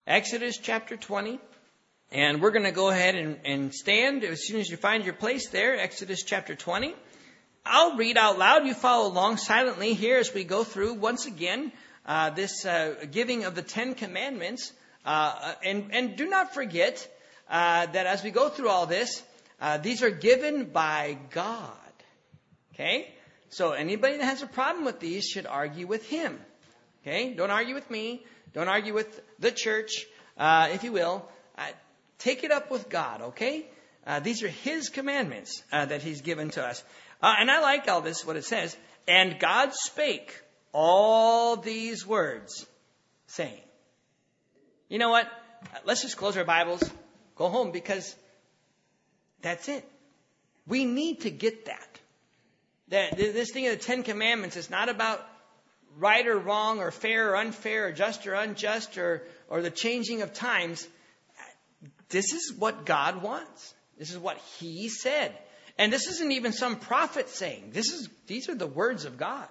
Exodus chapter 20. And we're going to go ahead and stand as soon as you find your place there. Exodus chapter 20. I'll read out loud. You follow along silently here as we go through once again this giving of the Ten Commandments. And do not forget that as we go through all this, these are given by God. Okay? So anybody that has a problem with these should argue with him. Okay? Don't argue with me. Don't argue with the church, if you will. Take it up with God, okay? These are His commandments that He's given to us. And I like all this, what it says. And God spake all these words, saying. You know what? Let's just close our Bibles, go home, because that's it. We need to get that. This thing of the Ten Commandments is not about right or wrong or fair or unfair or just or unjust or the changing of times. This is what God wants. This is what He said. And this isn't even some prophet saying. These are the words of God.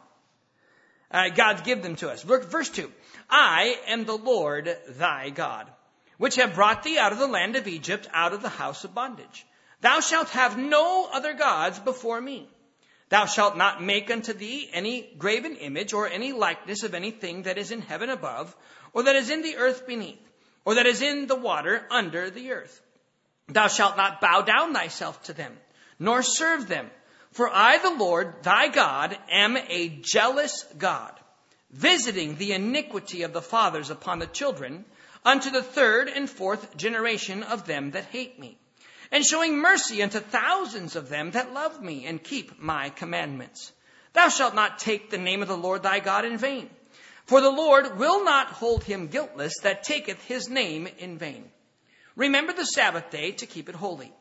God give them to us. Look, verse 2. I am the Lord thy God, which have brought thee out of the land of Egypt, out of the house of bondage. Thou shalt have no other gods before me. Thou shalt not make unto thee any graven image or any likeness of anything that is in heaven above, or that is in the earth beneath, or that is in the water under the earth. Thou shalt not bow down thyself to them, nor serve them. For I, the Lord thy God, am a jealous God, visiting the iniquity of the fathers upon the children, unto the third and fourth generation of them that hate me, and showing mercy unto thousands of them that love me and keep my commandments. Thou shalt not take the name of the Lord thy God in vain. For the Lord will not hold him guiltless that taketh his name in vain. Remember the Sabbath day to keep it holy.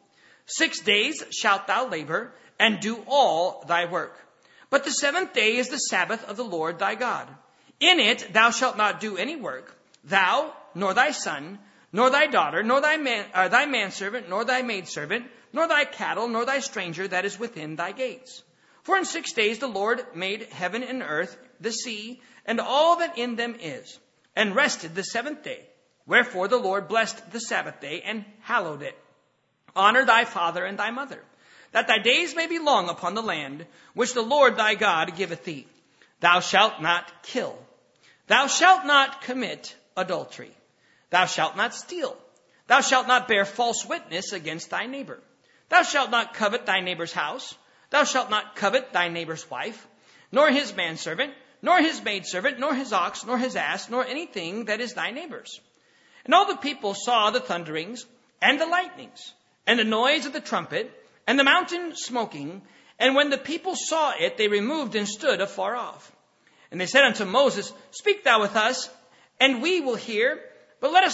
6 days shalt thou labor and do all thy work. But the seventh day is the Sabbath of the Lord thy God. In it thou shalt not do any work, thou, nor thy son, nor thy daughter, nor thy manservant, nor thy maidservant, nor thy cattle, nor thy stranger that is within thy gates. For in 6 days the Lord made heaven and earth, the sea, and all that in them is, and rested the seventh day. Wherefore the Lord blessed the Sabbath day and hallowed it. Honor thy father and thy mother, that thy days may be long upon the land, which the Lord thy God giveth thee. Thou shalt not kill. Thou shalt not commit adultery. Thou shalt not steal. Thou shalt not bear false witness against thy neighbor. Thou shalt not covet thy neighbor's house. Thou shalt not covet thy neighbor's wife, nor his manservant, nor his maidservant, nor his ox, nor his ass, nor anything that is thy neighbor's. And all the people saw the thunderings, and the lightnings, and the noise of the trumpet, and the mountain smoking. And when the people saw it, they removed and stood afar off. And they said unto Moses, Speak thou with us, and we will hear. But let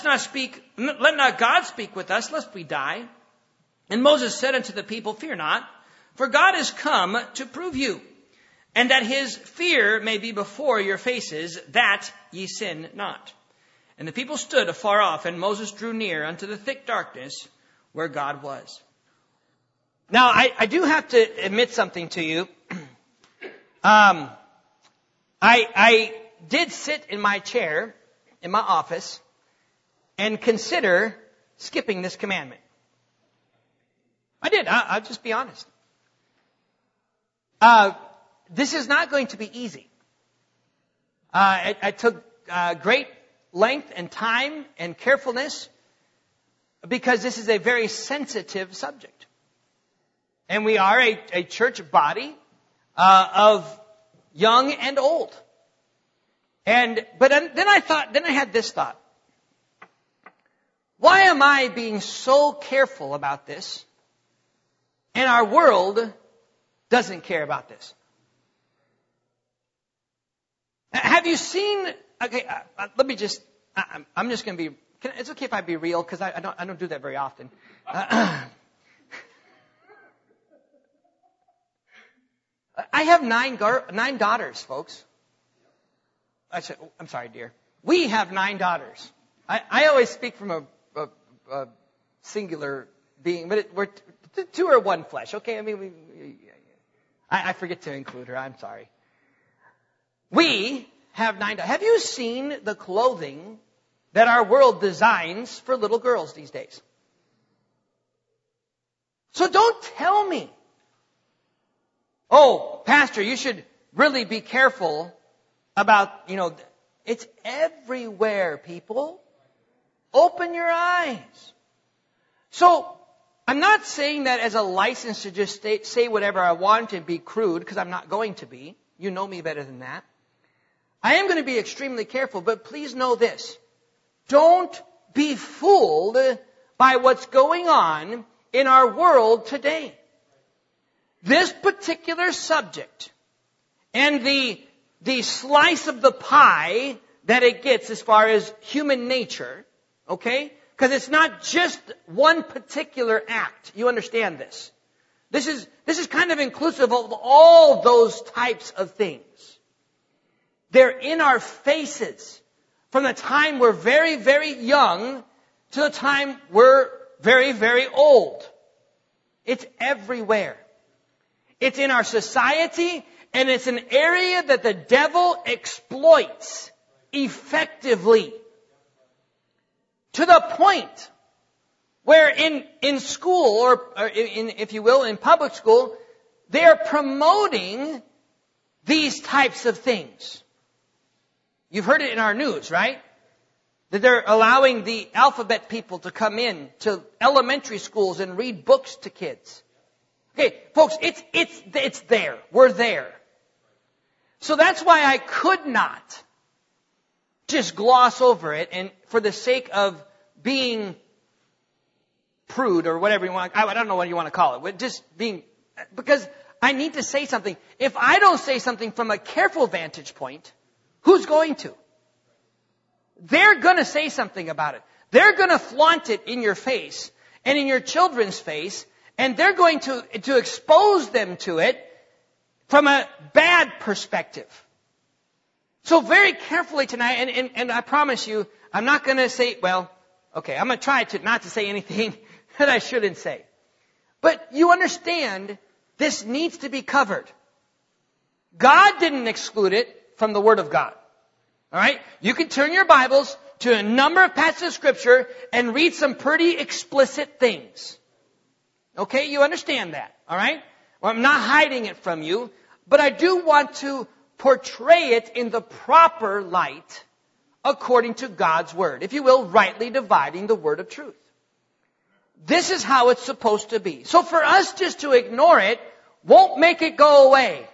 not God speak with us, lest we die. And Moses said unto the people, Fear not, for God is come to prove you, and that his fear may be before your faces, that ye sin not. And the people stood afar off, and Moses drew near unto the thick darkness where God was. Now, I do have to admit something to you. I did sit in my chair in my office and consider skipping this commandment. I did. I'll just be honest. This is not going to be easy. I took great length and time and carefulness because this is a very sensitive subject. And we are a church body of young and old. But then I had this thought. Why am I being so careful about this, and our world doesn't care about this? Have you seen? Okay, let me just. I'm just going to be. It's okay if I be real, because I don't do that very often. I have nine daughters, folks. I'm sorry, dear. We have 9 daughters. I always speak from a singular being, but we're 2 are one flesh. Okay, I mean, I forget to include her. I'm sorry. We have 9 daughters. Have you seen the clothing that our world designs for little girls these days. So don't tell me, oh, Pastor, you should really be careful about, it's everywhere, people. Open your eyes. So, I'm not saying that as a license to just say whatever I want and be crude, because I'm not going to be. You know me better than that. I am going to be extremely careful, but please know this. Don't be fooled by what's going on in our world today. This particular subject and the slice of the pie that it gets as far as human nature, okay? Because it's not just one particular act. You understand this. This is kind of inclusive of all those types of things. They're in our faces from the time we're very, very young to the time we're very, very old. It's everywhere. It's in our society, and it's an area that the devil exploits effectively. To the point where in school, or in, if you will, in public school, they're promoting these types of things. You've heard it in our news, right? That they're allowing the alphabet people to come in to elementary schools and read books to kids. Okay, folks, it's there. We're there. So that's why I could not just gloss over it, and for the sake of being prude or whatever you want, I don't know what you want to call it, but just being, because I need to say something. If I don't say something from a careful vantage point, who's going to? They're going to say something about it. They're going to flaunt it in your face and in your children's face, and they're going to expose them to it from a bad perspective. So very carefully tonight, and I promise you, I'm not going to say, well, okay, I'm going to try not to say anything that I shouldn't say. But you understand, this needs to be covered. God didn't exclude it from the Word of God. All right? You can turn your Bibles to a number of passages of Scripture and read some pretty explicit things. Okay? You understand that. All right? Well, I'm not hiding it from you, but I do want to portray it in the proper light according to God's Word. If you will, rightly dividing the Word of truth. This is how it's supposed to be. So for us just to ignore it won't make it go away.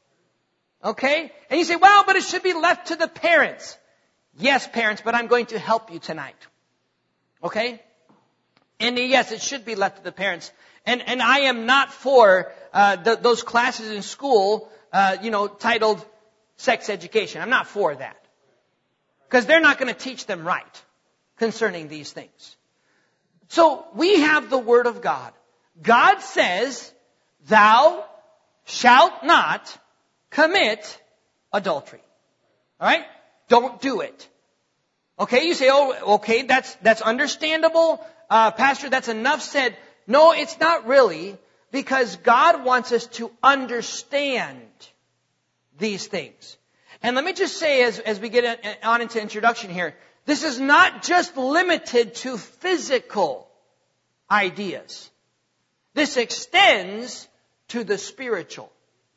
Okay? And you say, well, but it should be left to the parents. Yes, parents, but I'm going to help you tonight. Okay? And yes, it should be left to the parents. And I am not for those classes in school, titled sex education. I'm not for that. Because they're not going to teach them right concerning these things. So we have the Word of God. God says, thou shalt not commit adultery. All right? Don't do it. Okay, you say, oh, okay, that's understandable. Pastor, that's enough said. No, it's not really, because God wants us to understand these things. And let me just say, as we get on into introduction here, this is not just limited to physical ideas. This extends to the spiritual.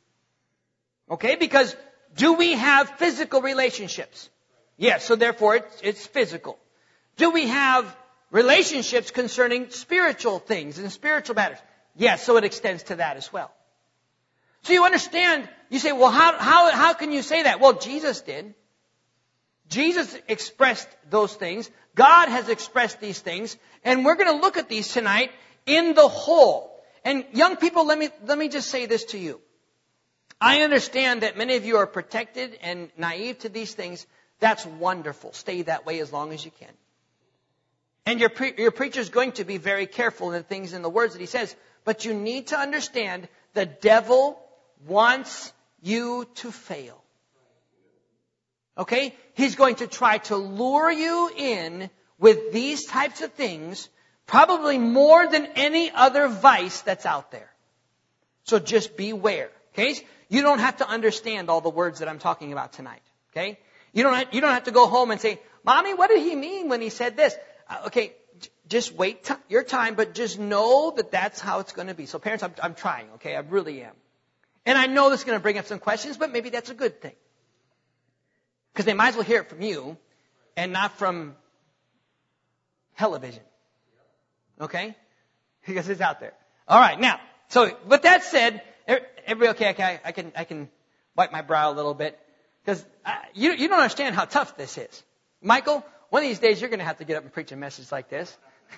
Okay, because do we have physical relationships? Yes, so therefore it's physical. Do we have relationships concerning spiritual things and spiritual matters? Yes, so it extends to that as well. So you understand, you say, well, how can you say that? Well, Jesus did. Jesus expressed those things. God has expressed these things. And we're going to look at these tonight in the whole. And young people, let me just say this to you. I understand that many of you are protected and naive to these things. That's wonderful. Stay that way as long as you can. And your preacher is going to be very careful in the things in the words that he says. But you need to understand the devil wants you to fail. Okay? He's going to try to lure you in with these types of things, probably more than any other vice that's out there. So just beware. Okay? You don't have to understand all the words that I'm talking about tonight. Okay? You don't have to go home and say, Mommy, what did he mean when he said this? Okay, just wait your time, but just know that that's how it's going to be. So parents, I'm trying, okay? I really am. And I know this is going to bring up some questions, but maybe that's a good thing. Because they might as well hear it from you and not from television. Okay? Because it's out there. All right, now, so with that said, everybody okay? I can wipe my brow a little bit. Because you don't understand how tough this is. Michael, one of these days you're going to have to get up and preach a message like this.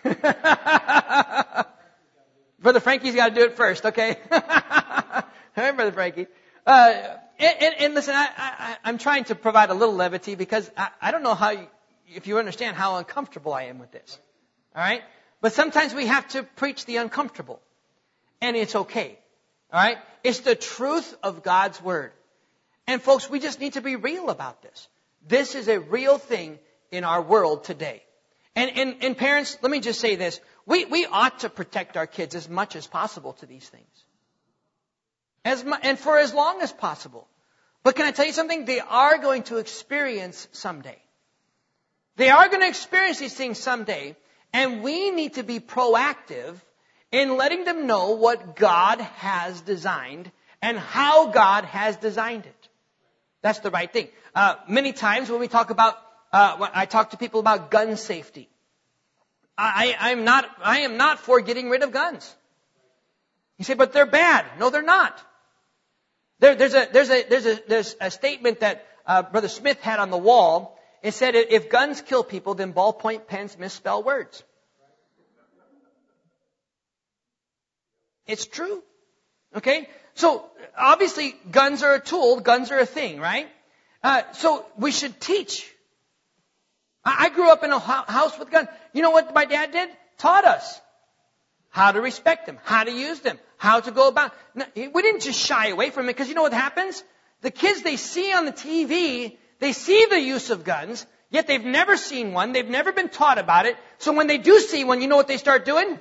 Brother Frankie's got to do it first, okay? All right, Brother Frankie. And listen, I'm trying to provide a little levity because I don't know if you understand how uncomfortable I am with this. All right? But sometimes we have to preach the uncomfortable. And it's okay. All right? It's the truth of God's Word. And folks, we just need to be real about this. This is a real thing in our world today. And parents, let me just say this. We ought to protect our kids as much as possible to these things. And for as long as possible. But can I tell you something? They are going to experience someday. They are going to experience these things someday. And we need to be proactive in letting them know what God has designed and how God has designed it. That's the right thing. Many times when we talk about, when I talk to people about gun safety, I am not for getting rid of guns. You say, but they're bad. No, they're not. There's a statement that Brother Smith had on the wall. It said, if guns kill people, then ballpoint pens misspell words. It's true. Okay? So, obviously, guns are a tool. Guns are a thing, right? So, we should teach. I grew up in a house with guns. You know what my dad did? Taught us how to respect them, how to use them, how to go about. We didn't just shy away from it because you know what happens? The kids, they see on the TV, they see the use of guns, yet they've never seen one. They've never been taught about it. So when they do see one, you know what they start doing?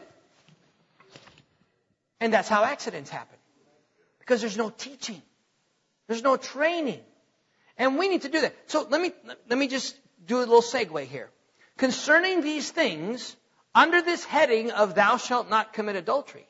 And that's how accidents happen. Because there's no teaching. There's no training. And we need to do that. So let me just do a little segue here. Concerning these things, under this heading of thou shalt not commit adultery,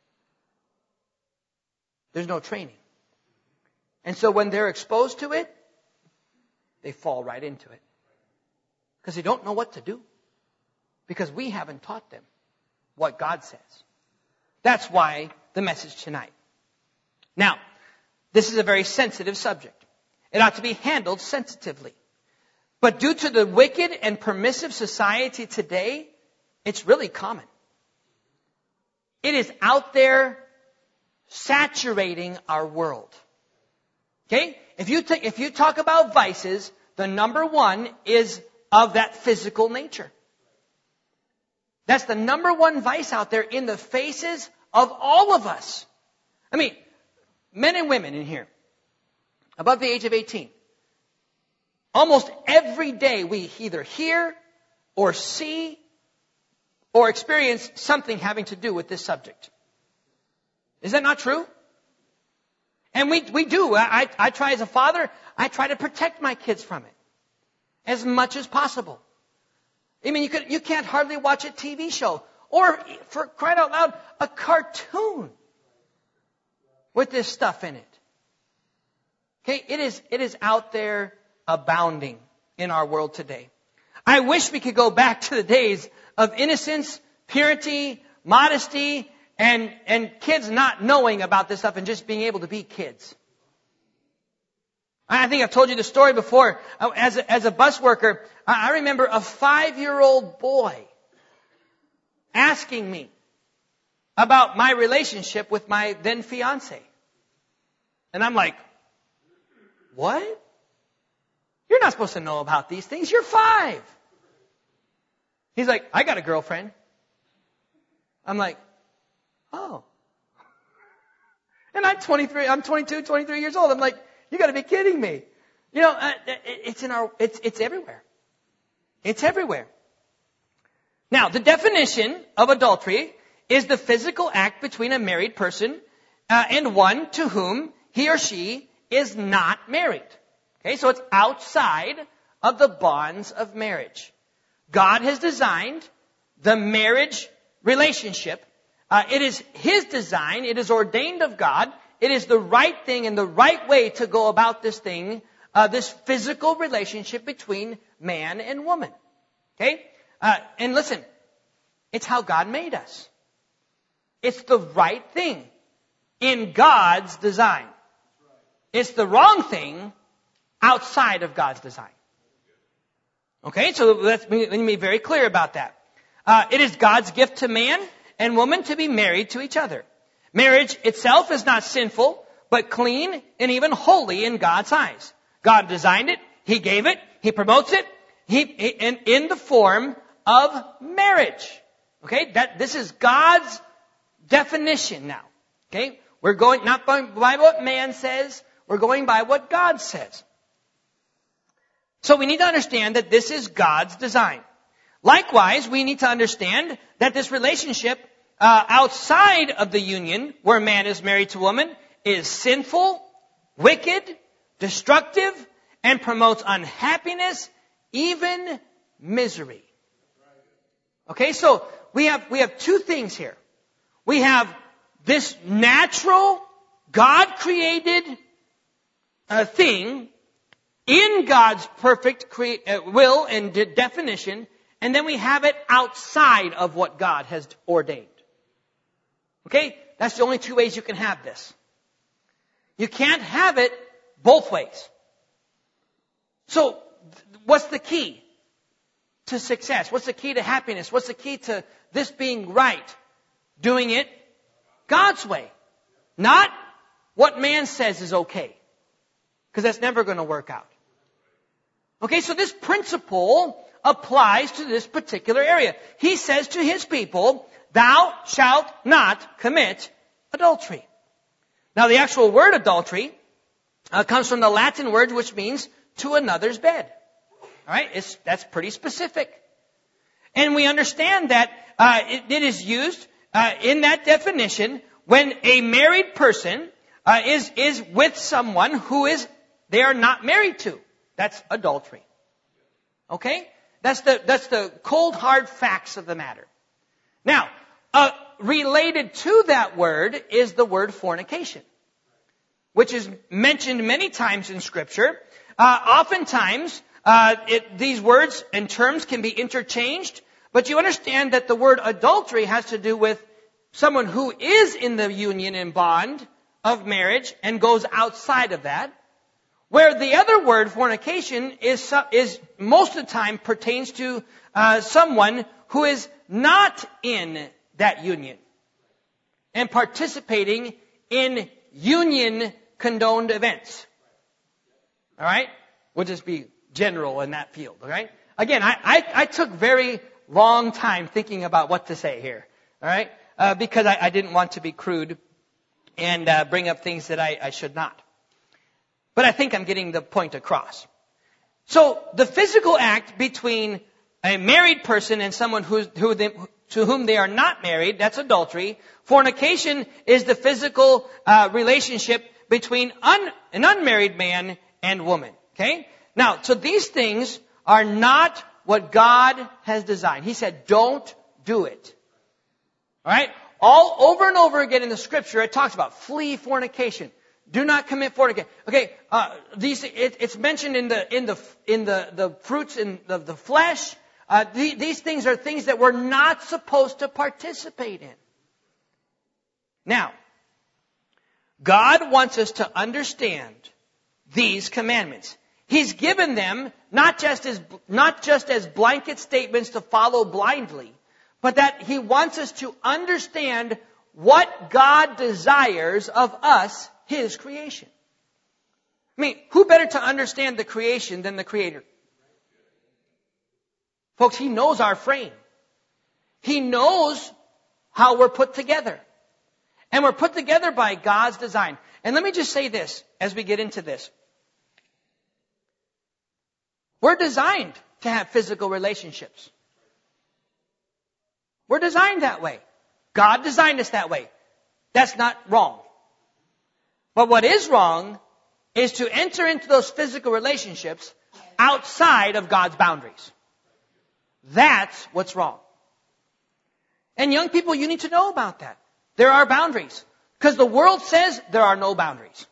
there's no training. And so when they're exposed to it, they fall right into it. Because they don't know what to do. Because we haven't taught them what God says. That's why the message tonight. Now, this is a very sensitive subject. It ought to be handled sensitively. But due to the wicked and permissive society today, it's really common. It is out there saturating our world. Okay? If you talk about vices, the number one is of that physical nature. That's the number one vice out there in the faces of all of us. I mean, men and women in here, above the age of 18. Almost every day we either hear or see or experience something having to do with this subject. Is that not true? And we do. I try as a father, I try to protect my kids from it as much as possible. I mean, you can't hardly watch a TV show or, for crying out loud, a cartoon with this stuff in it. Okay, it is out there abounding in our world today. I wish we could go back to the days of innocence, purity, modesty, and kids not knowing about this stuff and just being able to be kids. I think I've told you the story before. As a bus worker, I remember a 5-year-old boy asking me about my relationship with my then fiance. And I'm like, what? You're not supposed to know about these things. You're 5. He's like, I got a girlfriend. I'm like, oh. And I'm 22, 23 years old. I'm like, you got to be kidding me. You know, it's everywhere. It's everywhere. Now, the definition of adultery is the physical act between a married person and one to whom he or she is not married. Okay, so it's outside of the bonds of marriage. God has designed the marriage relationship. It is His design. It is ordained of God. It is the right thing and the right way to go about this thing, this physical relationship between man and woman. Okay? And listen, it's how God made us. It's the right thing in God's design. It's the wrong thing outside of God's design. Okay, so let me be very clear about that. It is God's gift to man and woman to be married to each other. Marriage itself is not sinful, but clean and even holy in God's eyes. God designed it. He gave it. He promotes it. In the form of marriage. Okay, this is God's definition now. Okay, we're going not by what man says. We're going by what God says. So we need to understand that this is God's design. Likewise, we need to understand that this relationship outside of the union, where man is married to woman, is sinful, wicked, destructive, and promotes unhappiness, even misery. Okay, so we have two things here. We have this natural, God-created thing in God's perfect will and definition, and then we have it outside of what God has ordained. Okay? That's the only two ways you can have this. You can't have it both ways. So, what's the key to success? What's the key to happiness? What's the key to this being right? Doing it God's way. Not what man says is okay. Because that's never going to work out. Okay, so this principle applies to this particular area. He says to his people, thou shalt not commit adultery. Now the actual word adultery comes from the Latin word which means to another's bed. Alright, that's pretty specific. And we understand that it is used in that definition when a married person is with someone who they are not married to. That's adultery. Okay? That's the cold hard facts of the matter. Now, related to that word is the word fornication, which is mentioned many times in Scripture. Oftentimes, these words and terms can be interchanged, but you understand that the word adultery has to do with someone who is in the union and bond of marriage and goes outside of that. Where the other word, fornication, is most of the time pertains to someone who is not in that union and participating in union-condoned events. All right? We'll just be general in that field. All right? Again, I took very long time thinking about what to say here. All right? Because I didn't want to be crude and bring up things that I should not. But I think I'm getting the point across. So the physical act between a married person and someone to whom they are not married, that's adultery. Fornication is the physical relationship between an unmarried man and woman. Okay? Now, so these things are not what God has designed. He said, don't do it. All right? All over and over again in the Scripture, it talks about flee fornication. Do not commit fornication. Okay, it's mentioned in the fruits in the flesh. These things are things that we're not supposed to participate in. Now, God wants us to understand these commandments. He's given them not just as blanket statements to follow blindly, but that He wants us to understand what God desires of us, His creation. I mean, who better to understand the creation than the Creator? Folks, He knows our frame. He knows how we're put together. And we're put together by God's design. And let me just say this as we get into this. We're designed to have physical relationships. We're designed that way. God designed us that way. That's not wrong. But what is wrong is to enter into those physical relationships outside of God's boundaries. That's what's wrong. And young people, you need to know about that. There are boundaries. Because the world says there are no boundaries.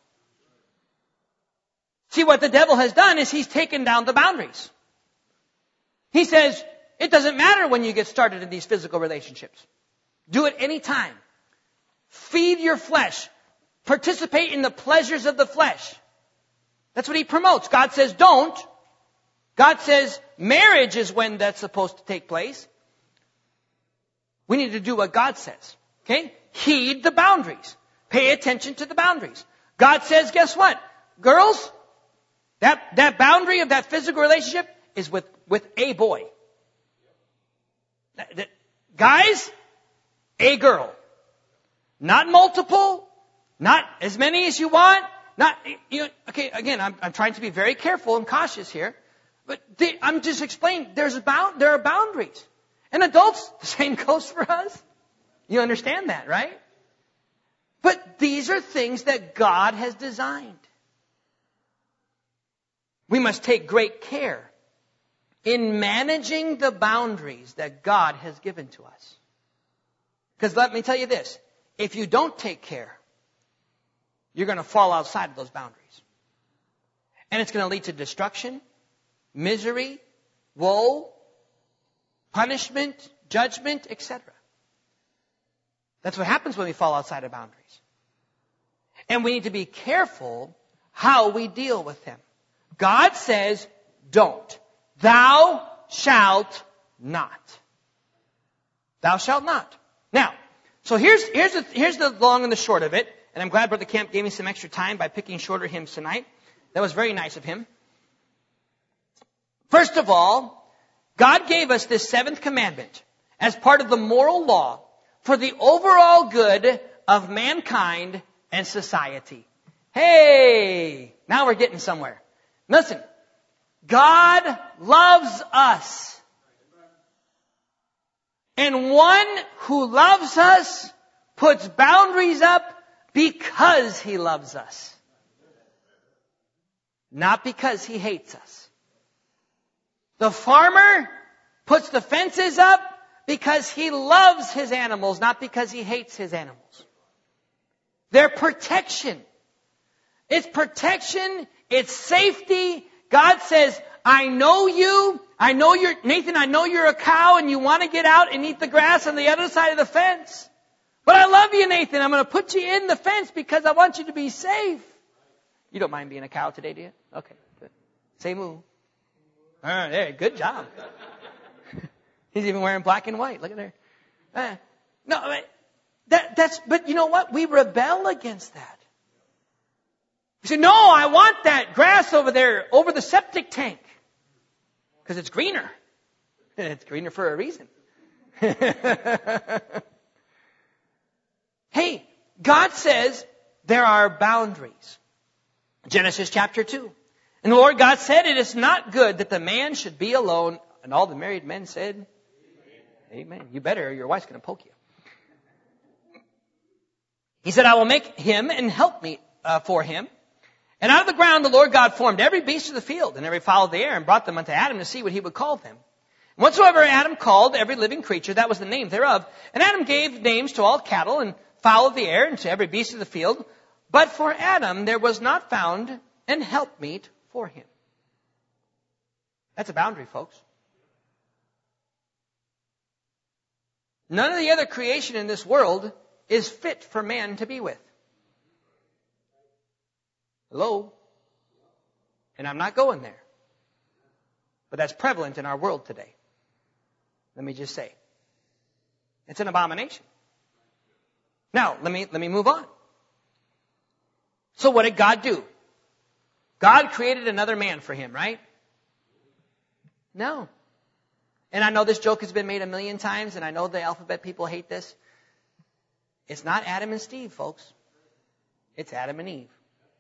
See, what the devil has done is he's taken down the boundaries. He says, it doesn't matter when you get started in these physical relationships. Do it any time. Feed your flesh. Participate in the pleasures of the flesh. That's what he promotes. God says don't. God says marriage is when that's supposed to take place. We need to do what God says. Okay? Heed the boundaries. Pay attention to the boundaries. God says, guess what? Girls, that boundary of that physical relationship is with a boy. Guys, a girl. Not multiple, not as many as you want. Okay, again, I'm trying to be very careful and cautious here. But I'm just explaining, there are boundaries. And adults, the same goes for us. You understand that, right? But these are things that God has designed. We must take great care in managing the boundaries that God has given to us. Because let me tell you this, if you don't take care, you're going to fall outside of those boundaries. And it's going to lead to destruction, misery, woe, punishment, judgment, etc. That's what happens when we fall outside of boundaries. And we need to be careful how we deal with them. God says, don't. Thou shalt not. Thou shalt not. Now, so here's the long and the short of it. And I'm glad Brother Camp gave me some extra time by picking shorter hymns tonight. That was very nice of him. First of all, God gave us this seventh commandment as part of the moral law for the overall good of mankind and society. Hey, now we're getting somewhere. Listen, God loves us. And one who loves us puts boundaries up because he loves us. Not because he hates us. The farmer puts the fences up because he loves his animals, not because he hates his animals. They're protection. It's protection. It's safety. God says, I know you. Nathan, I know you're a cow and you want to get out and eat the grass on the other side of the fence. But I love you, Nathan. I'm going to put you in the fence because I want you to be safe. You don't mind being a cow today, do you? Okay, good. Say moo. All right, there, good job. He's even wearing black and white. Look at there. But you know what? We rebel against that. You say, no, I want that grass over there, over the septic tank. Because it's greener. It's greener for a reason. Hey, God says there are boundaries. Genesis chapter 2. And the Lord God said, it is not good that the man should be alone. And all the married men said, Amen. You better, or your wife's going to poke you. He said, I will make him and help me for him. And out of the ground the Lord God formed every beast of the field and every fowl of the air and brought them unto Adam to see what he would call them. And whatsoever Adam called every living creature, that was the name thereof. And Adam gave names to all cattle and fowl of the air and to every beast of the field. But for Adam there was not found an helpmeet for him. That's a boundary, folks. None of the other creation in this world is fit for man to be with. Hello? And I'm not going there. But that's prevalent in our world today. Let me just say. It's an abomination. Now, let me move on. So what did God do? God created another man for him, right? No. And I know this joke has been made a million times, and I know the alphabet people hate this. It's not Adam and Steve, folks. It's Adam and Eve.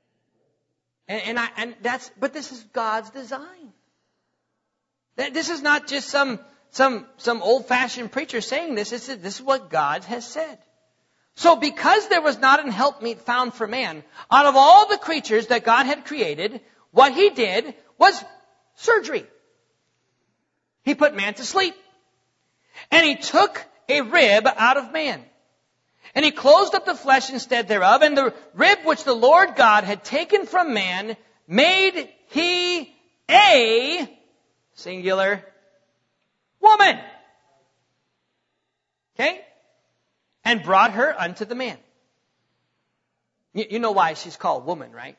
But this is God's design. This is not just some old-fashioned preacher saying this. This is what God has said. So because there was not an helpmeet found for man, out of all the creatures that God had created, what he did was surgery. He put man to sleep. And he took a rib out of man. And he closed up the flesh instead thereof, and the rib which the Lord God had taken from man made he a, singular, woman. Okay? And brought her unto the man. You know why she's called woman, right?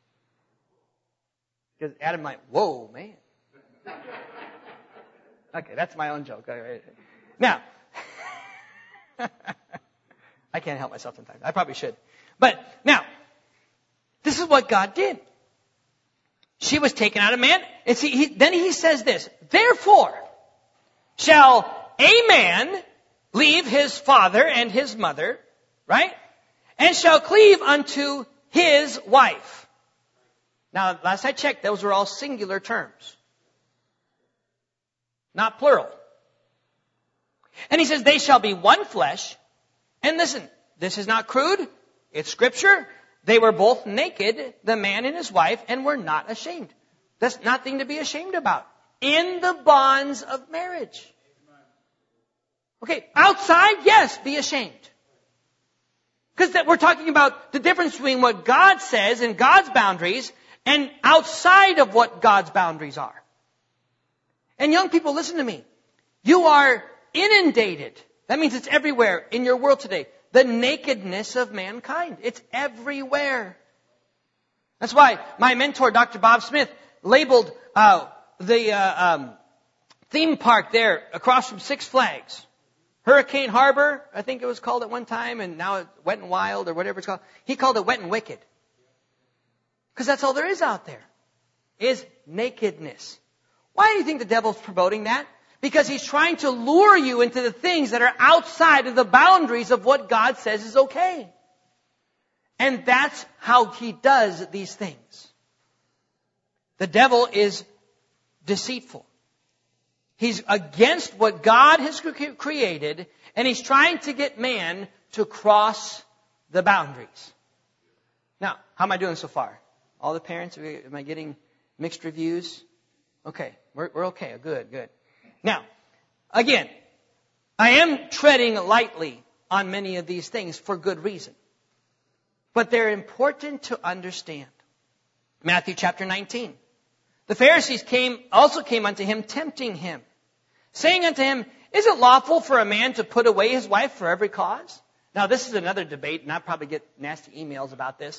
Because Adam might, whoa, man. Okay, that's my own joke. Now, I can't help myself sometimes. I probably should. But now, this is what God did. She was taken out of man. And see, then he says this, therefore shall a man leave his father and his mother, right? And shall cleave unto his wife. Now, last I checked, those were all singular terms. Not plural. And he says, they shall be one flesh. And listen, this is not crude. It's scripture. They were both naked, the man and his wife, and were not ashamed. That's nothing to be ashamed about. In the bonds of marriage. Okay, outside, yes, be ashamed. Because we're talking about the difference between what God says and God's boundaries and outside of what God's boundaries are. And young people, listen to me. You are inundated. That means it's everywhere in your world today. The nakedness of mankind. It's everywhere. That's why my mentor, Dr. Bob Smith, labeled the theme park there across from Six Flags. Hurricane Harbor, I think it was called at one time, and now it's Wet and Wild or whatever it's called. He called it Wet and Wicked. Because that's all there is out there, is nakedness. Why do you think the devil's promoting that? Because he's trying to lure you into the things that are outside of the boundaries of what God says is okay. And that's how he does these things. The devil is deceitful. He's against what God has created, and he's trying to get man to cross the boundaries. Now, how am I doing so far? All the parents, am I getting mixed reviews? Okay, we're okay. Good. Now, again, I am treading lightly on many of these things for good reason. But they're important to understand. Matthew chapter 19. The Pharisees also came unto him, tempting him, saying unto him, is it lawful for a man to put away his wife for every cause? Now, this is another debate, and I'll probably get nasty emails about this.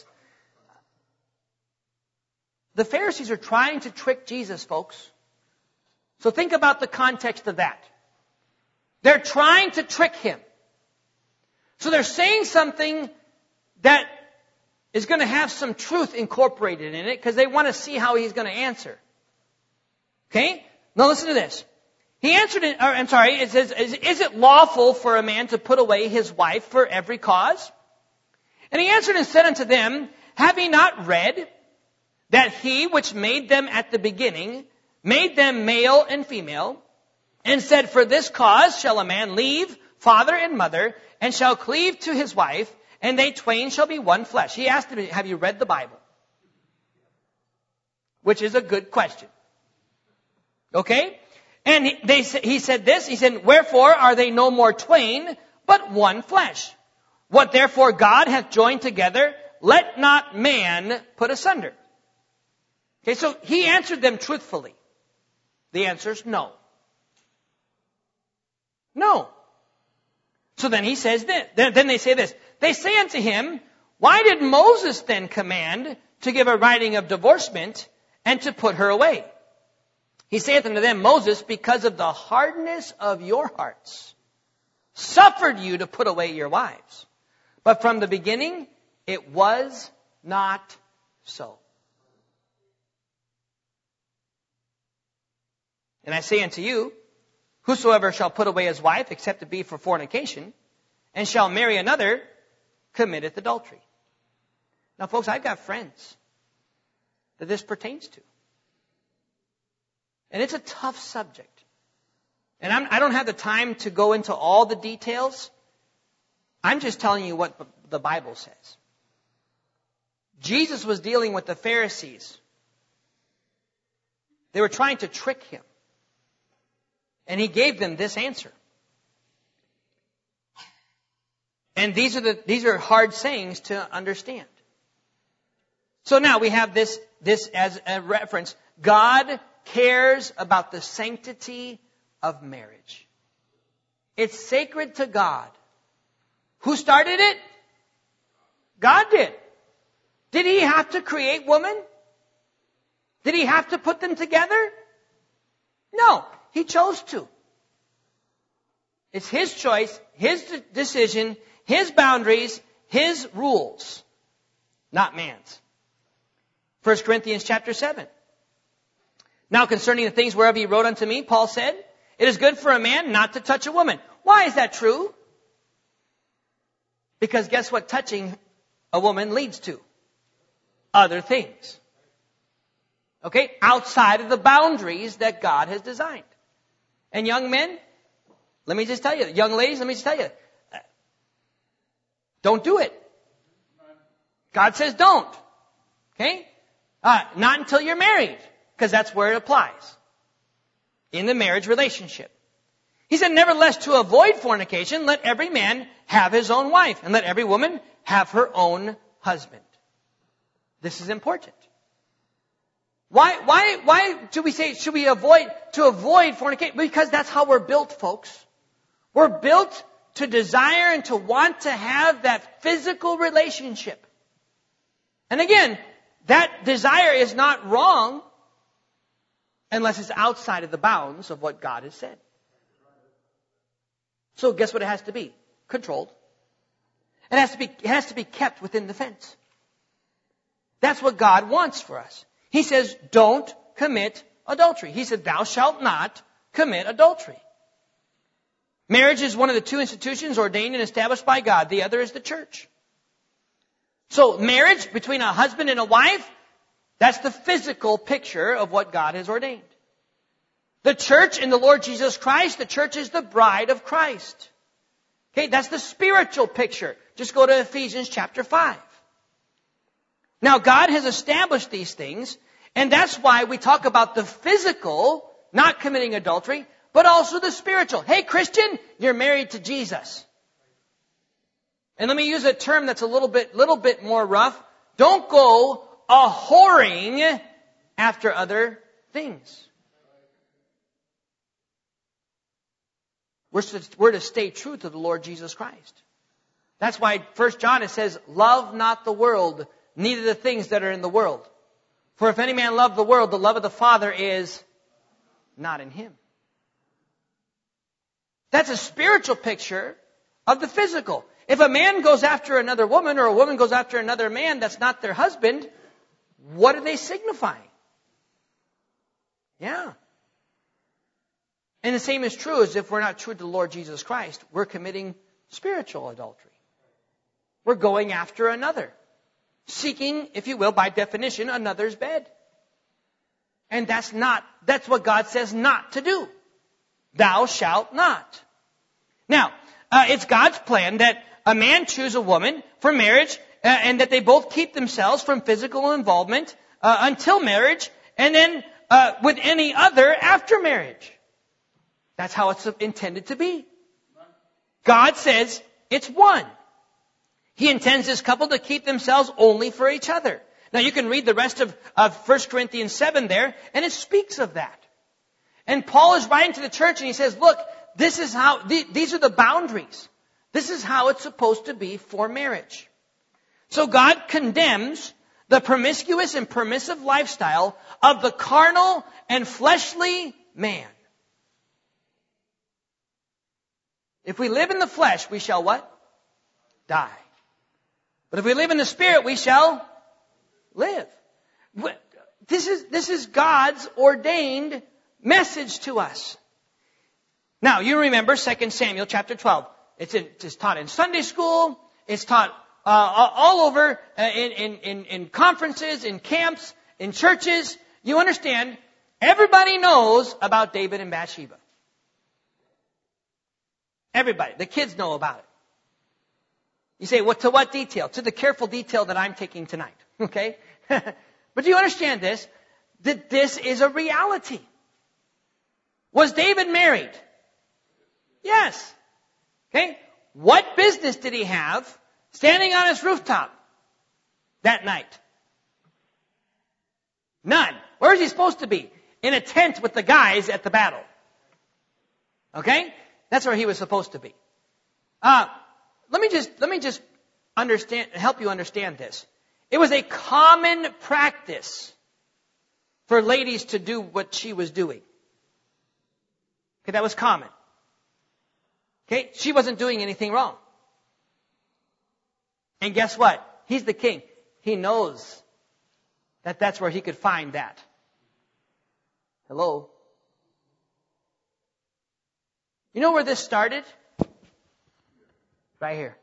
The Pharisees are trying to trick Jesus, folks. So think about the context of that. They're trying to trick him. So they're saying something that is going to have some truth incorporated in it because they want to see how he's going to answer. Okay? Now listen to this. He answered it, it says, is it lawful for a man to put away his wife for every cause? And he answered and said unto them, have ye not read that he which made them at the beginning made them male and female, and said, for this cause shall a man leave father and mother, and shall cleave to his wife, and they twain shall be one flesh. He asked him, have you read the Bible? Which is a good question. Okay? And he said this, he said, wherefore are they no more twain, but one flesh? What therefore God hath joined together, let not man put asunder. Okay, so he answered them truthfully. The answer is no. No. So then he says this. Then they say this. They say unto him, why did Moses then command to give a writing of divorcement and to put her away? He saith unto them, Moses, because of the hardness of your hearts, suffered you to put away your wives. But from the beginning, it was not so. And I say unto you, whosoever shall put away his wife, except it be for fornication, and shall marry another, committeth adultery. Now, folks, I've got friends that this pertains to. And it's a tough subject. And I don't have the time to go into all the details. I'm just telling you what the Bible says. Jesus was dealing with the Pharisees They were trying to trick him. And he gave them this answer. And these are hard sayings to understand. So now we have this as a reference. God cares about the sanctity of marriage. It's sacred to God. Who started it? God did. Did he have to create woman? Did he have to put them together? No, he chose to. It's his choice, his decision, his boundaries, his rules, not man's. 1 Corinthians chapter 7. Now concerning the things whereof he wrote unto me, Paul said, it is good for a man not to touch a woman. Why is that true? Because guess what touching a woman leads to? Other things. Okay? Outside of the boundaries that God has designed. And young men, let me just tell you, young ladies, let me just tell you, don't do it. God says don't. Okay? Not until you're married, because that's where it applies. In the marriage relationship. He said, nevertheless, to avoid fornication, let every man have his own wife, and let every woman have her own husband. This is important. Why do we say, should we avoid fornication? Because that's how we're built, folks. We're built to desire and to want to have that physical relationship. And again, that desire is not wrong unless it's outside of the bounds of what God has said. So guess what it has to be? Controlled. It has to be kept within the fence. That's what God wants for us. He says, don't commit adultery. He said, thou shalt not commit adultery. Marriage is one of the two institutions ordained and established by God. The other is the church. So marriage between a husband and a wife, that's the physical picture of what God has ordained. The church in the Lord Jesus Christ, the church is the bride of Christ. Okay, that's the spiritual picture. Just go to Ephesians chapter 5. Now God has established these things, and that's why we talk about the physical, not committing adultery, but also the spiritual. Hey Christian, you're married to Jesus. And let me use a term that's a little bit more rough. Don't go a-whoring after other things. We're to stay true to the Lord Jesus Christ. That's why 1 John it says, love not the world, neither the things that are in the world. For if any man love the world, the love of the Father is not in him. That's a spiritual picture of the physical. If a man goes after another woman or a woman goes after another man that's not their husband, what are they signifying? Yeah. And the same is true as if we're not true to the Lord Jesus Christ. We're committing spiritual adultery. We're going after another. Seeking, if you will, by definition, another's bed. And that's what God says not to do. Thou shalt not. Now, it's God's plan that a man choose a woman for marriage and that they both keep themselves from physical involvement until marriage and then with any other after marriage. That's how it's intended to be. God says it's one. He intends this couple to keep themselves only for each other. Now you can read the rest of 1 Corinthians 7 there, and it speaks of that. And Paul is writing to the church and he says, look, this is how, these are the boundaries. This is how it's supposed to be for marriage. So God condemns the promiscuous and permissive lifestyle of the carnal and fleshly man. If we live in the flesh, we shall what? Die. But if we live in the Spirit, we shall live. This is God's ordained message to us. Now, you remember 2 Samuel chapter 12. It's taught in Sunday school. It's taught all over in conferences, in camps, in churches. You understand, everybody knows about David and Bathsheba. Everybody. The kids know about it. You say, well, to what detail? To the careful detail that I'm taking tonight. Okay? But do you understand this? that this is a reality. Was David married? Yes. Okay. What business did he have standing on his rooftop that night? None. Where is he supposed to be? In a tent with the guys at the battle. Okay? That's where he was supposed to be. Let me just help you understand this. It was a common practice for ladies to do what she was doing. Okay, that was common. Okay, she wasn't doing anything wrong. And guess what? He's the king. He knows that that's where he could find that. Hello? You know where this started? Right here.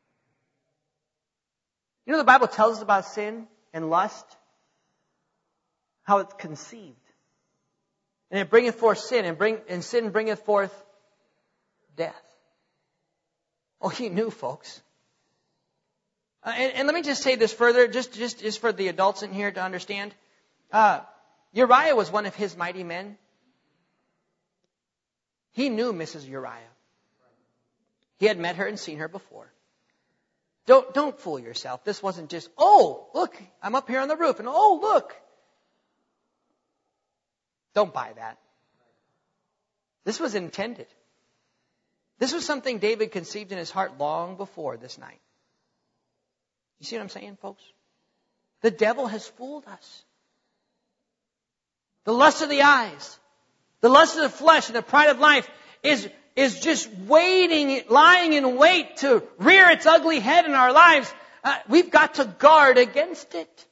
You know the Bible tells us about sin and lust? How it's conceived. And it bringeth forth sin, and sin bringeth forth death. Oh, he knew, folks. And let me just say this further, just for the adults in here to understand. Uriah was one of his mighty men. He knew Mrs. Uriah. He had met her and seen her before. Don't fool yourself. This wasn't just, oh, look, I'm up here on the roof, and oh, look. Don't buy that. This was intended. This was something David conceived in his heart long before this night. You see what I'm saying, folks? The devil has fooled us. The lust of the eyes, the lust of the flesh, and the pride of life is just waiting, lying in wait to rear its ugly head in our lives. We've got to guard against it.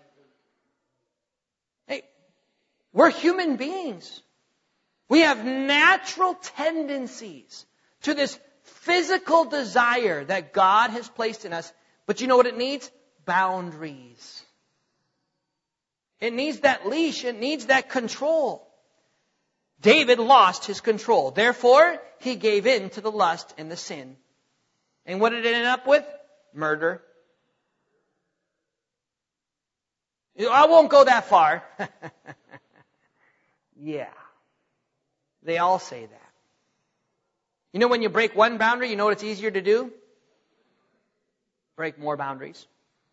Hey, we're human beings. We have natural tendencies to this physical desire that God has placed in us. But you know what it needs? Boundaries. It needs that leash. It needs that control. David lost his control. Therefore, he gave in to the lust and the sin. And what did it end up with? Murder. I won't go that far. Yeah. They all say that. You know when you break one boundary, you know what it's easier to do? Break more boundaries.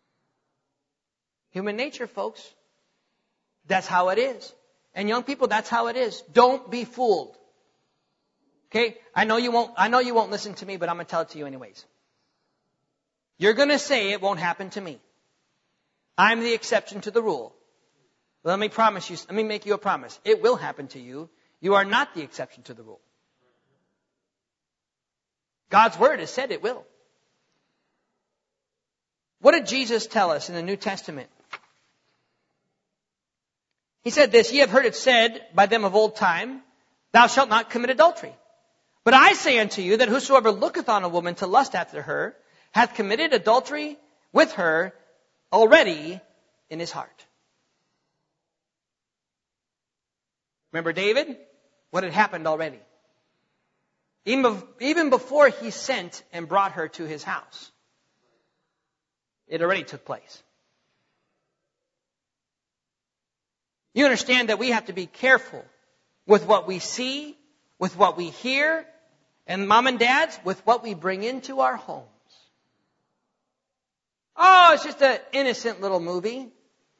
Human nature, folks. That's how it is. And young people, that's how it is. Don't be fooled. Okay? I know you won't listen to me, but I'm going to tell it to you anyways. You're going to say it won't happen to me. I'm the exception to the rule. Let me make you a promise. It will happen to you. You are not the exception to the rule. God's word has said it will. What did Jesus tell us in the New Testament? He said this, ye have heard it said by them of old time, thou shalt not commit adultery. But I say unto you that whosoever looketh on a woman to lust after her, hath committed adultery with her already in his heart. Remember David? What had happened already? Even before he sent and brought her to his house. It already took place. You understand that we have to be careful with what we see, with what we hear, and mom and dads, with what we bring into our homes. Oh, it's just an innocent little movie.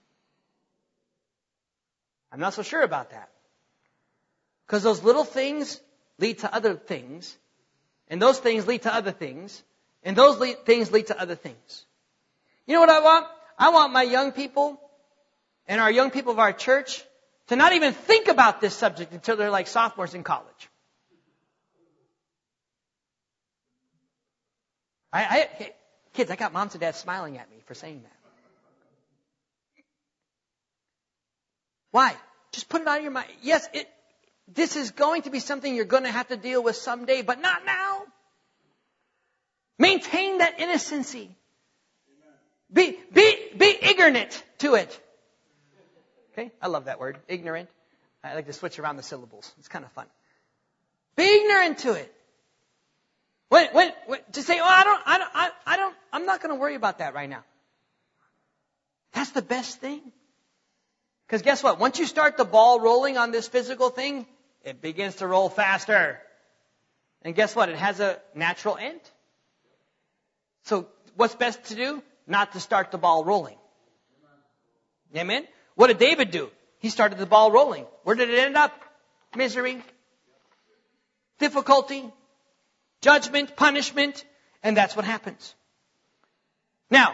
I'm not so sure about that. Because those little things lead to other things, and those things lead to other things, and those things lead to other things. You know what I want? I want my young people and our young people of our church to not even think about this subject until they're like sophomores in college. Kids, I got moms and dads smiling at me for saying that. Why? Just put it out of your mind. Yes, this is going to be something you're going to have to deal with someday, but not now. Maintain that innocency. Be ignorant to it. Okay? I love that word, ignorant. I like to switch around the syllables. It's kind of fun. Be ignorant to it. When to say, I'm not going to worry about that right now. That's the best thing. Because guess what? Once you start the ball rolling on this physical thing, it begins to roll faster. And guess what? It has a natural end. So what's best to do? Not to start the ball rolling. Amen? What did David do? He started the ball rolling. Where did it end up? Misery, difficulty, judgment, punishment, and that's what happens. Now,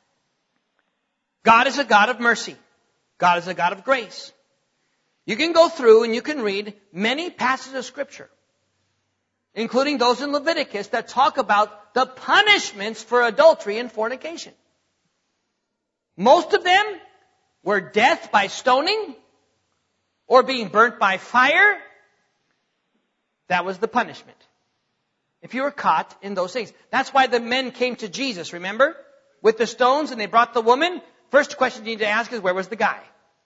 God is a God of mercy. God is a God of grace. You can go through and you can read many passages of Scripture, including those in Leviticus that talk about the punishments for adultery and fornication. Most of them were death by stoning or being burnt by fire. That was the punishment. If you were caught in those things. That's why the men came to Jesus, remember? With the stones, and they brought the woman. First question you need to ask is, where was the guy?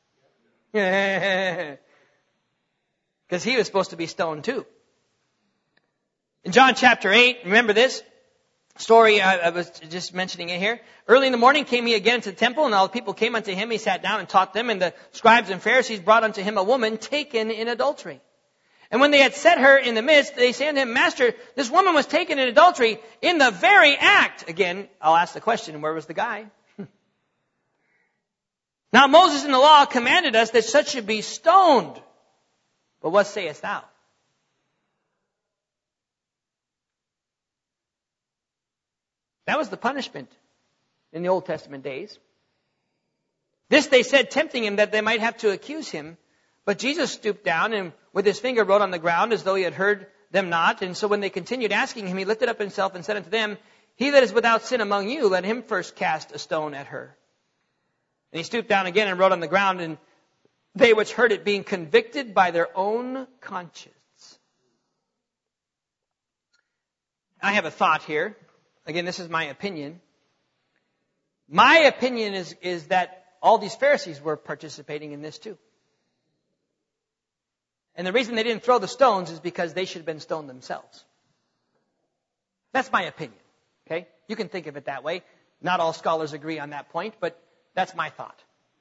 Because he was supposed to be stoned too. In John chapter 8, remember this story, I was just mentioning it here. Early in the morning came he again to the temple, and all the people came unto him. He sat down and taught them, and the scribes and Pharisees brought unto him a woman taken in adultery. And when they had set her in the midst, they said unto him, Master, this woman was taken in adultery in the very act. Again, I'll ask the question, where was the guy? Now Moses in the law commanded us that such should be stoned. But what sayest thou? That was the punishment in the Old Testament days. This they said, tempting him that they might have to accuse him. But Jesus stooped down and with his finger wrote on the ground as though he had heard them not. And so when they continued asking him, he lifted up himself and said unto them, He that is without sin among you, let him first cast a stone at her. And he stooped down again and wrote on the ground, and they which heard it being convicted by their own conscience. I have a thought here. Again, this is my opinion. My opinion is that all these Pharisees were participating in this too. And the reason they didn't throw the stones is because they should have been stoned themselves. That's my opinion. Okay? You can think of it that way. Not all scholars agree on that point, but that's my thought.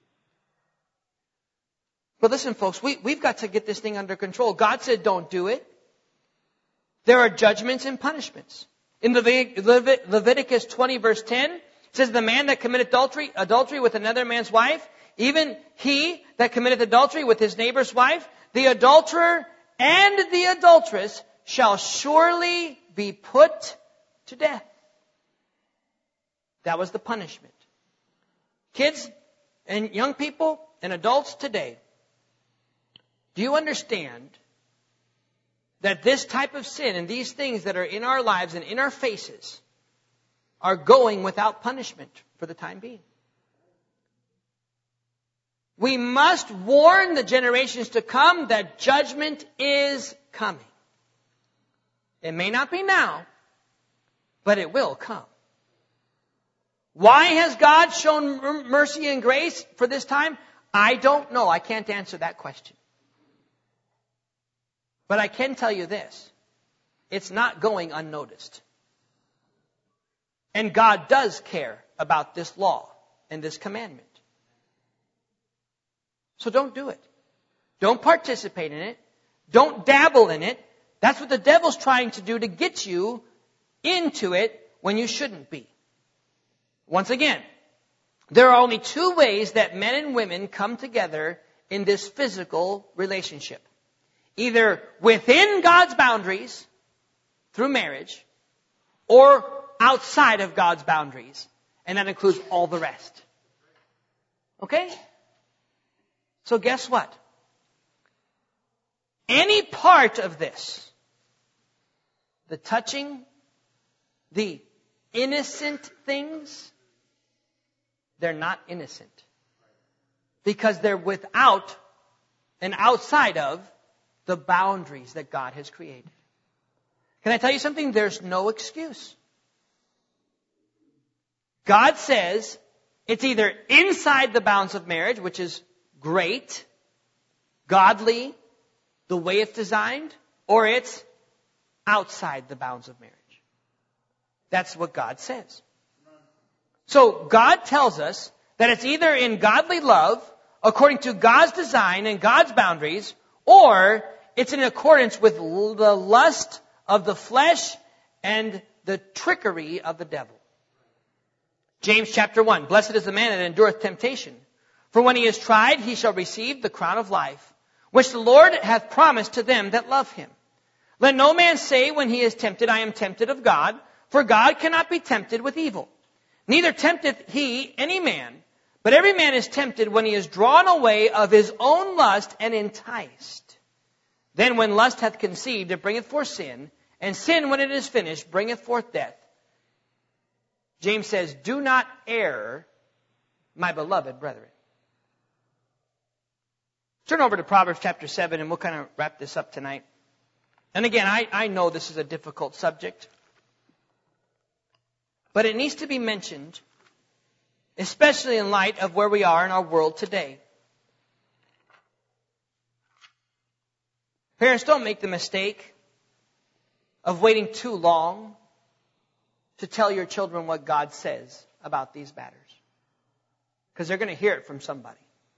But listen, folks, we've got to get this thing under control. God said don't do it. There are judgments and punishments. In Leviticus 20 verse 10, it says, The man that committeth adultery with another man's wife, even he that committeth adultery with his neighbor's wife, the adulterer and the adulteress shall surely be put to death. That was the punishment. Kids and young people and adults today, do you understand that this type of sin and these things that are in our lives and in our faces are going without punishment for the time being? We must warn the generations to come that judgment is coming. It may not be now, but it will come. Why has God shown mercy and grace for this time? I don't know. I can't answer that question. But I can tell you this. It's not going unnoticed. And God does care about this law and this commandment. So don't do it. Don't participate in it. Don't dabble in it. That's what the devil's trying to do, to get you into it when you shouldn't be. Once again, there are only two ways that men and women come together in this physical relationship. Either within God's boundaries, through marriage, or outside of God's boundaries. And that includes all the rest. Okay? So guess what? Any part of this, the touching, the innocent things, they're not innocent. Because they're without and outside of the boundaries that God has created. Can I tell you something? There's no excuse. God says it's either inside the bounds of marriage, which is great, godly, the way it's designed, or it's outside the bounds of marriage. That's what God says. So God tells us that it's either in godly love according to God's design and God's boundaries, or it's in accordance with the lust of the flesh and the trickery of the devil. James chapter 1, blessed is the man that endureth temptation. For when he is tried, he shall receive the crown of life, which the Lord hath promised to them that love him. Let no man say when he is tempted, I am tempted of God, for God cannot be tempted with evil. Neither tempteth he any man, but every man is tempted when he is drawn away of his own lust and enticed. Then when lust hath conceived, it bringeth forth sin, and sin, when it is finished, bringeth forth death. James says, do not err, my beloved brethren. Turn over to Proverbs chapter 7, and we'll kind of wrap this up tonight. And again, I know this is a difficult subject, but it needs to be mentioned, especially in light of where we are in our world today. Parents, don't make the mistake of waiting too long to tell your children what God says about these matters, because they're going to hear it from somebody.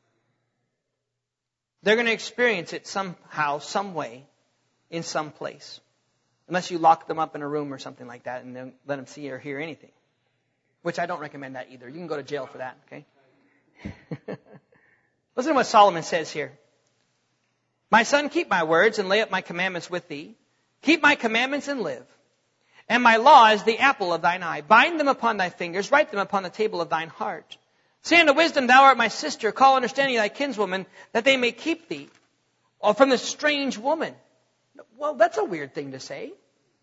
They're going to experience it somehow, some way, in some place. Unless you lock them up in a room or something like that and then let them see or hear anything. Which I don't recommend that either. You can go to jail for that, okay? Listen to what Solomon says here. My son, keep my words and lay up my commandments with thee. Keep my commandments and live. And my law is the apple of thine eye. Bind them upon thy fingers. Write them upon the table of thine heart. Say unto wisdom, thou art my sister. Call understanding thy kinswoman, that they may keep thee. Or from the strange woman. Well, that's a weird thing to say.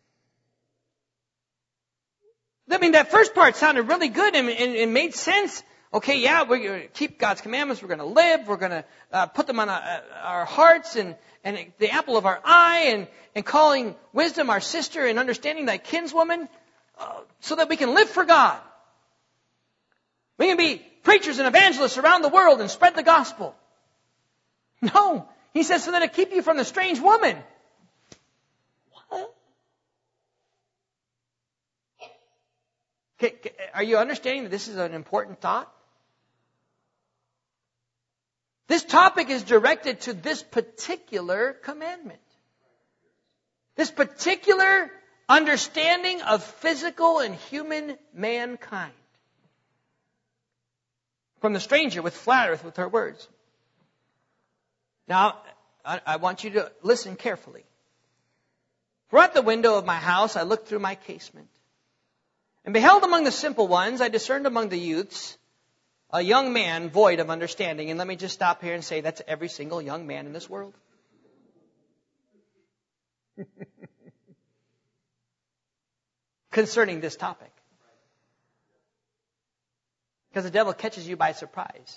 I mean, that first part sounded really good and made sense. Okay, yeah, we're going to keep God's commandments. We're going to live. We're going to put them on our hearts and the apple of our eye and calling wisdom our sister and understanding thy kinswoman so that we can live for God. We can be preachers and evangelists around the world and spread the gospel. No, he says so that it keep you from the strange woman. What? Are you understanding that this is an important thought? This topic is directed to this particular commandment. This particular understanding of physical and human mankind. From the stranger which flattereth with her words. Now, I want you to listen carefully. For at the window of my house I looked through my casement, and beheld among the simple ones, I discerned among the youths, a young man void of understanding. And let me just stop here and say that's every single young man in this world. Concerning this topic. Because the devil catches you by surprise.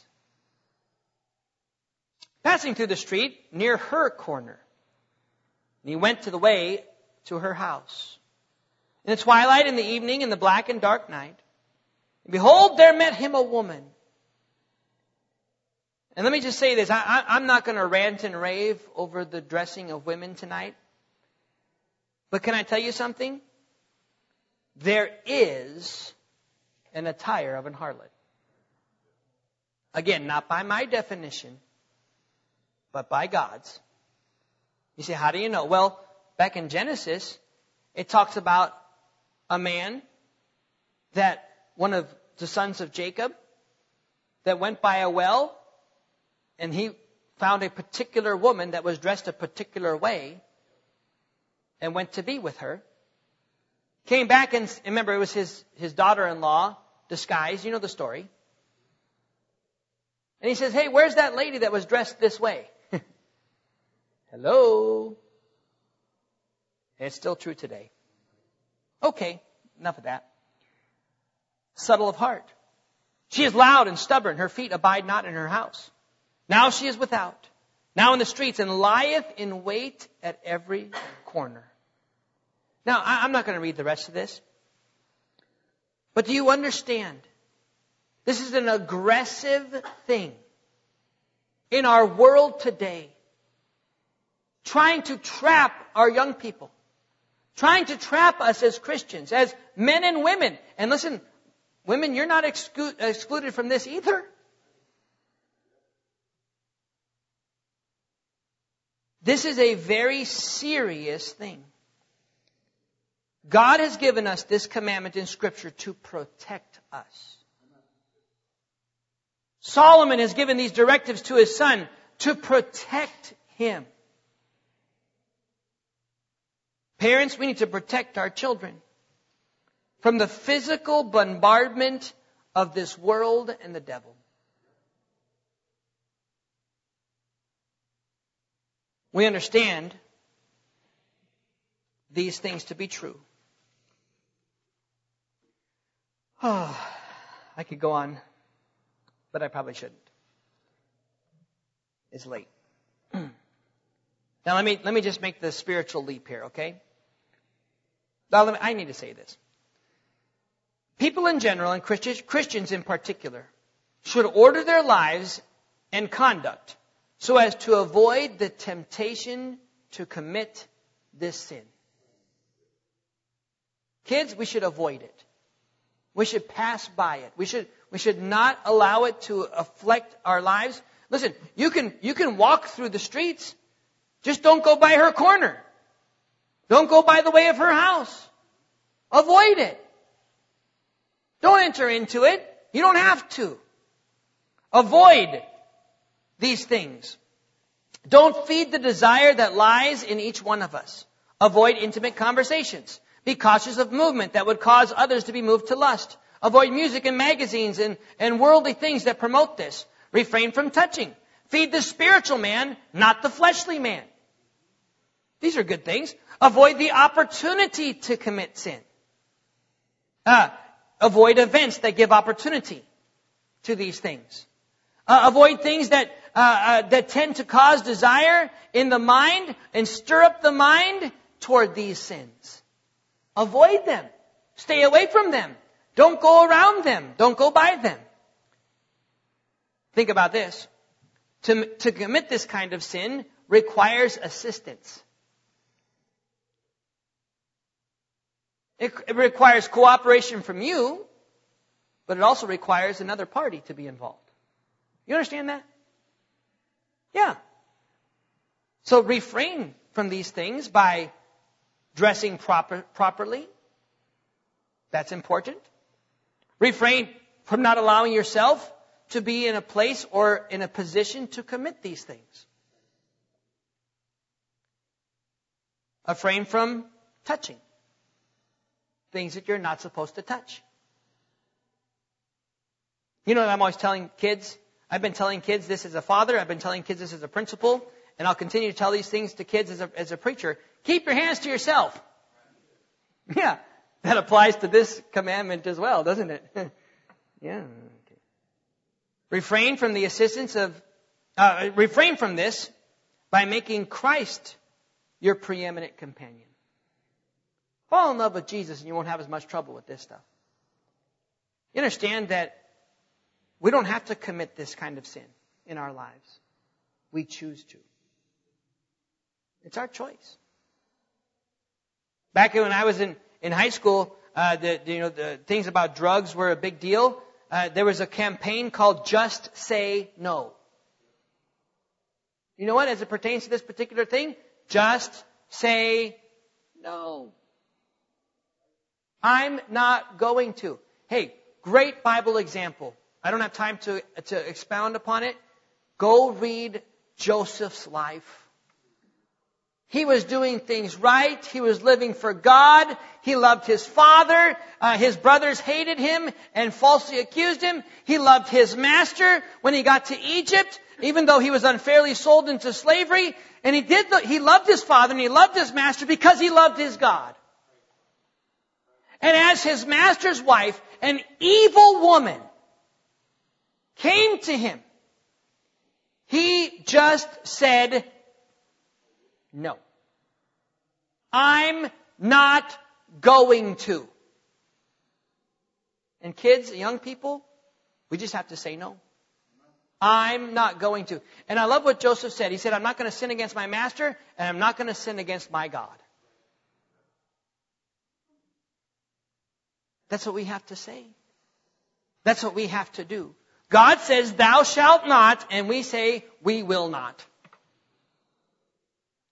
Passing through the street near her corner, and he went to the way to her house. In the twilight, in the evening, in the black and dark night, and behold, there met him a woman. And let me just say this. I'm not going to rant and rave over the dressing of women tonight. But can I tell you something? There is an attire of an harlot. Again, not by my definition, but by God's. You say, how do you know? Well, back in Genesis, it talks about a man that one of the sons of Jacob that went by a well, and he found a particular woman that was dressed a particular way and went to be with her. Came back and remember, it was his daughter-in-law disguised. You know the story. And he says, hey, where's that lady that was dressed this way? Hello? And it's still true today. Okay, enough of that. Subtle of heart. She is loud and stubborn. Her feet abide not in her house. Now she is without. Now in the streets, and lieth in wait at every corner. Now, I'm not going to read the rest of this. But do you understand? This is an aggressive thing in our world today. Trying to trap our young people. Trying to trap us as Christians, as men and women. And listen, women, you're not excluded from this either. This is a very serious thing. God has given us this commandment in Scripture to protect us. Solomon has given these directives to his son to protect him. Parents, we need to protect our children from the physical bombardment of this world and the devil. We understand these things to be true. Oh, I could go on, but I probably shouldn't. It's late. Now let me just make the spiritual leap here, okay? Now I need to say this. People in general, and Christians in particular, should order their lives and conduct so as to avoid the temptation to commit this sin. Kids, we should avoid it. We should pass by it. We should not allow it to affect our lives. Listen, you can walk through the streets. Just don't go by her corner. Don't go by the way of her house. Avoid it. Don't enter into it. You don't have to. Avoid these things. Don't feed the desire that lies in each one of us. Avoid intimate conversations. Be cautious of movement that would cause others to be moved to lust. Avoid music and magazines and worldly things that promote this. Refrain from touching. Feed the spiritual man, not the fleshly man. These are good things. Avoid the opportunity to commit sin. Avoid events that give opportunity to these things. Avoid things that tend to cause desire in the mind and stir up the mind toward these sins. Avoid them. Stay away from them. Don't go around them. Don't go by them. Think about this. To commit this kind of sin requires assistance. It requires cooperation from you, but it also requires another party to be involved. You understand that? Yeah. So refrain from these things by dressing properly. That's important. Refrain from not allowing yourself to be in a place or in a position to commit these things. Refrain from touching things that you're not supposed to touch. You know what I'm always telling kids? I've been telling kids this as a father. I've been telling kids this as a principal. And I'll continue to tell these things to kids as a preacher. Keep your hands to yourself. Yeah, that applies to this commandment as well, doesn't it? Yeah. Okay. Refrain from the assistance of, refrain from this by making Christ your preeminent companion. Fall in love with Jesus and you won't have as much trouble with this stuff. You understand that we don't have to commit this kind of sin in our lives. We choose to. It's our choice. Back when I was in high school, the things about drugs were a big deal. There was a campaign called Just Say No. You know what? As it pertains to this particular thing, just say no. I'm not going to. Hey, great Bible example. I don't have time to expound upon it. Go read Joseph's life. He was doing things right. He was living for God. He loved his father. His brothers hated him and falsely accused him. He loved his master when he got to Egypt, even though he was unfairly sold into slavery. And he loved his father and he loved his master because he loved his God. And as his master's wife, an evil woman came to him. He just said, no. I'm not going to. And kids, young people, we just have to say no. I'm not going to. And I love what Joseph said. He said, I'm not going to sin against my master, and I'm not going to sin against my God. That's what we have to say. That's what we have to do. God says, thou shalt not, and we say, we will not.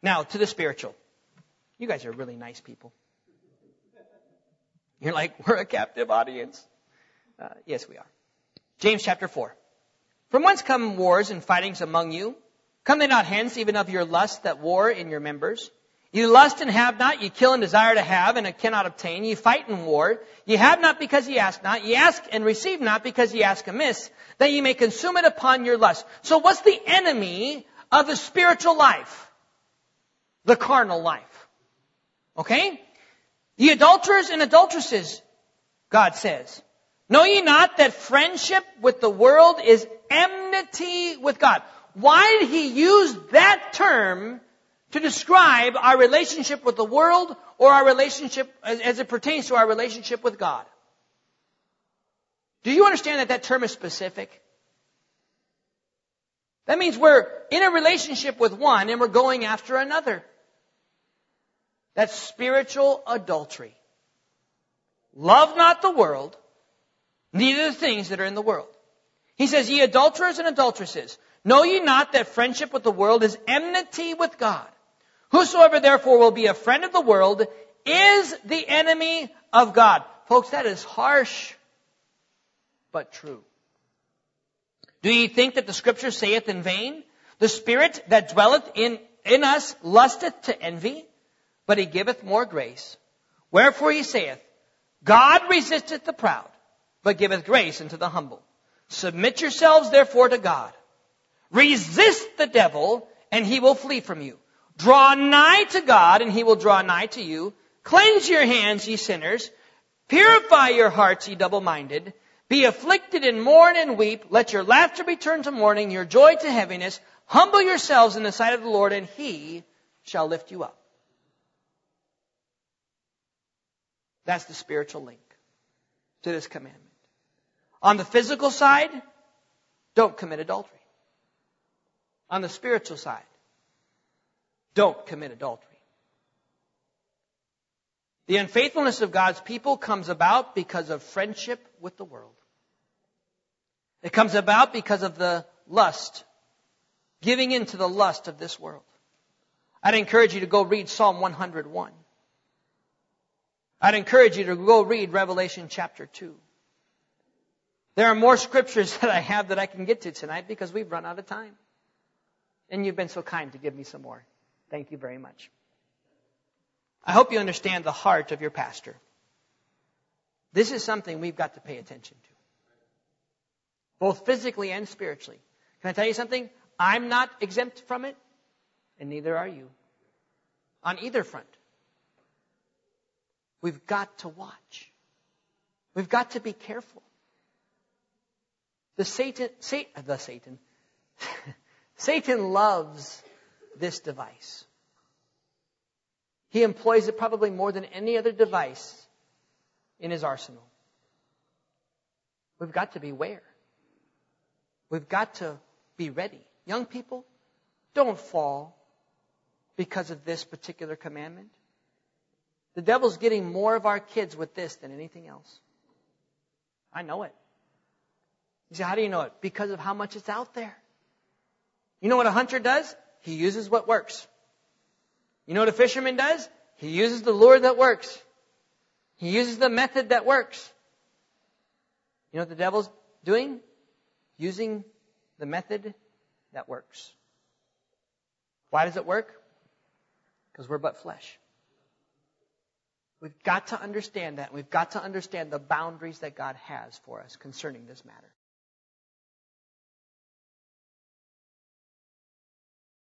Now, to the spiritual. You guys are really nice people. You're like, we're a captive audience. Yes, we are. James chapter 4. From whence come wars and fightings among you? Come they not hence, even of your lust that war in your members? You lust and have not, you kill and desire to have, and cannot obtain. You fight and war. You have not because ye ask not. Ye ask and receive not because ye ask amiss, that ye may consume it upon your lust. So what's the enemy of the spiritual life? The carnal life. Okay? Ye adulterers and adulteresses, God says. Know ye not that friendship with the world is enmity with God? Why did he use that term to describe our relationship with the world or our relationship as it pertains to our relationship with God? Do you understand that that term is specific? That means we're in a relationship with one and we're going after another. That's spiritual adultery. Love not the world, neither the things that are in the world. He says, ye adulterers and adulteresses, know ye not that friendship with the world is enmity with God? Whosoever therefore will be a friend of the world is the enemy of God. Folks, that is harsh, but true. Do ye think that the Scripture saith in vain? The Spirit that dwelleth in us lusteth to envy, but he giveth more grace. Wherefore he saith, God resisteth the proud, but giveth grace unto the humble. Submit yourselves therefore to God. Resist the devil, and he will flee from you. Draw nigh to God, and he will draw nigh to you. Cleanse your hands, ye sinners. Purify your hearts, ye double-minded. Be afflicted and mourn and weep. Let your laughter be turned to mourning, your joy to heaviness. Humble yourselves in the sight of the Lord, and he shall lift you up. That's the spiritual link to this commandment. On the physical side, don't commit adultery. On the spiritual side, don't commit adultery. The unfaithfulness of God's people comes about because of friendship with the world. It comes about because of the lust, giving in to the lust of this world. I'd encourage you to go read Psalm 101. I'd encourage you to go read Revelation chapter 2. There are more scriptures that I have that I can get to tonight because we've run out of time. And you've been so kind to give me some more. Thank you very much. I hope you understand the heart of your pastor. This is something we've got to pay attention to. Both physically and spiritually. Can I tell you something? I'm not exempt from it, and neither are you. On either front. We've got to watch. We've got to be careful. Satan loves this device. He employs it probably more than any other device in his arsenal. We've got to beware. We've got to be ready. Young people, don't fall because of this particular commandment. The devil's getting more of our kids with this than anything else. I know it. You say, how do you know it? Because of how much it's out there. You know what a hunter does? He uses what works. You know what a fisherman does? He uses the lure that works. He uses the method that works. You know what the devil's doing? Using the method that works. Why does it work? Because we're but flesh. We've got to understand that. We've got to understand the boundaries that God has for us concerning this matter.